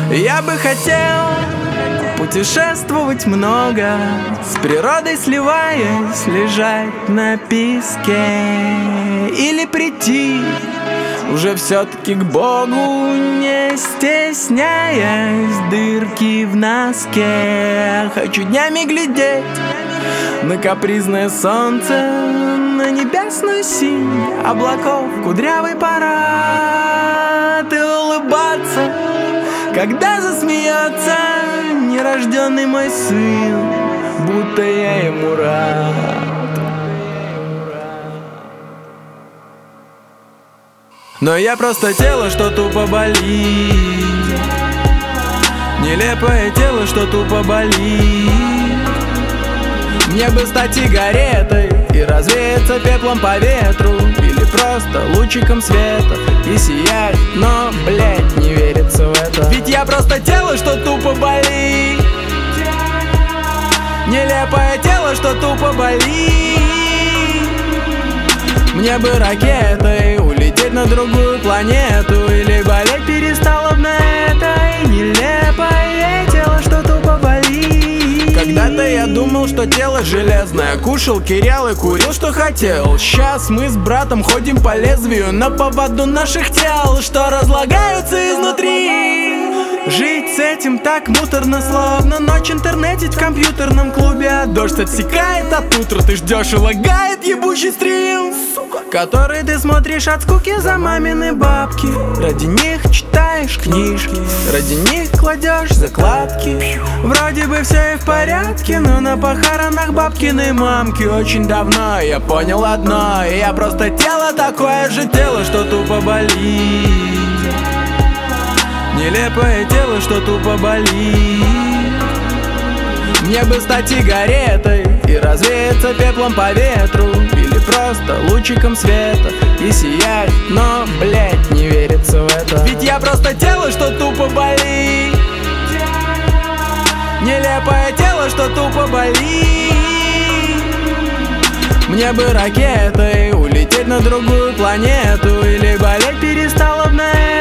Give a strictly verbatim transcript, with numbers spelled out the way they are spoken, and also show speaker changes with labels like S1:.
S1: Я бы хотел путешествовать много, с природой сливаясь, лежать на песке. Или прийти уже все-таки к Богу, не стесняясь дырки в носке. Хочу днями глядеть на капризное солнце, на небесную синь облаков кудрявый парад, и улыбаться, когда засмеется нерожденный мой сын, будто я ему рад. Но я просто тело, что тупо болит, нелепое тело, что тупо болит. Мне бы стать сигаретой и развеяться пеплом по ветру, или просто лучиком света и сиять, но, блять, не верится в это. Ведь я просто тело, что тупо болит, нелепое тело, что тупо болит. Мне бы ракетой улететь на другую планету, или болеть перестало б на этой нелепое тело, что тупо болит. Когда-то я думал, что тело железное, кушал кирял и курил, что хотел. Сейчас мы с братом ходим по лезвию на поводу наших тел, что разлагаются изнутри. Жить с этим так муторно, словно ночь интернетить в компьютерном клубе, а дождь отсекает от утра, ты ждешь и лагает ебучий стрим, который ты смотришь от скуки за мамины бабки. Ради них читаешь книжки, ради них кладешь закладки. Вроде бы все и в порядке, но на похоронах бабкиной мамки очень давно я понял одно: я просто тело, такое же тело, что тупо болит. Нелепое тело, что тупо болит. Мне бы стать сигаретой и развеяться пеплом по ветру, или просто лучиком света и сиять, но, блять, не верится в это. Ведь я просто тело, что тупо болит, нелепое тело, что тупо болит. Мне бы ракетой улететь на другую планету, или болеть перестало б на это.